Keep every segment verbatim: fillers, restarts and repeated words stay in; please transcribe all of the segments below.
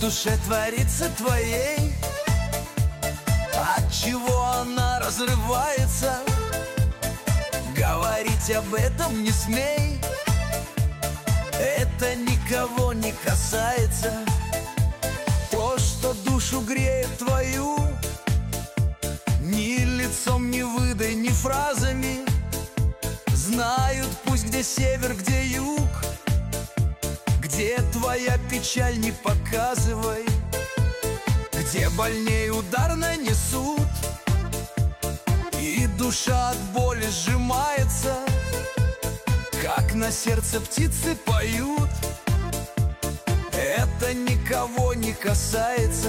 душе творится твоей? Отчего она разрывается? Говорить об этом не смей, это никого не касается. То, что душу греет твою, ни лицом не выдай, ни фразами. Знают пусть где север, где юг, где твоя печаль, не показывай, где больней удар нанесут, и душа от боли сжимается, как на сердце птицы поют. Это никого не касается.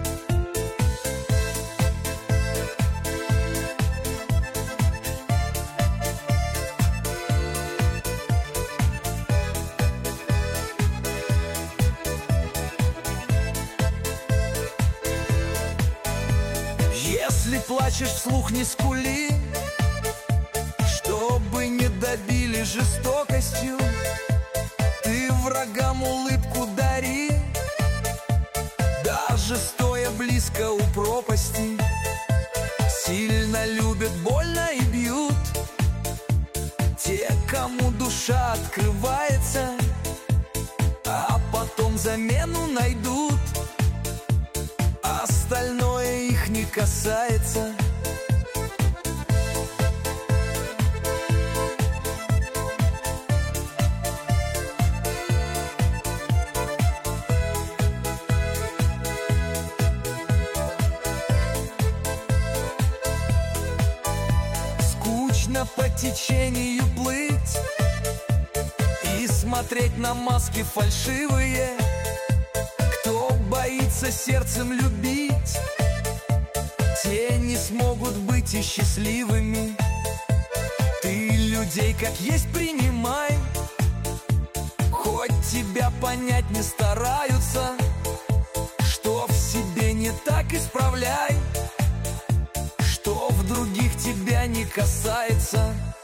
Если плачешь вслух, не скули, чтобы не добили жестокостью. Ты врагам улыбку дари, даже стоя близко у пропасти. Сильно любят, больно и бьют те, кому душа открывается, а потом замену найдут. Остальное их не касается. Скучно по течению плыть и смотреть на маски фальшивые. Кто боится сердцем любить, те не смогут быть и счастливыми. Ты людей как есть принимай, хоть тебя понять не стараются. Что в себе не так, исправляй, что в других тебя не касается.